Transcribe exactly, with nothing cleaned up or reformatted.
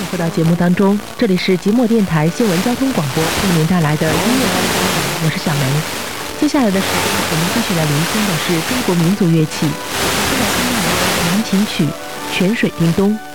回到节目当中，这里是即墨电台新闻交通广播为您带来的音乐观点，我是小梅。接下来的时间，我们继续来聆听的是中国民族乐器，现在听到的是扬琴曲《泉水叮咚》。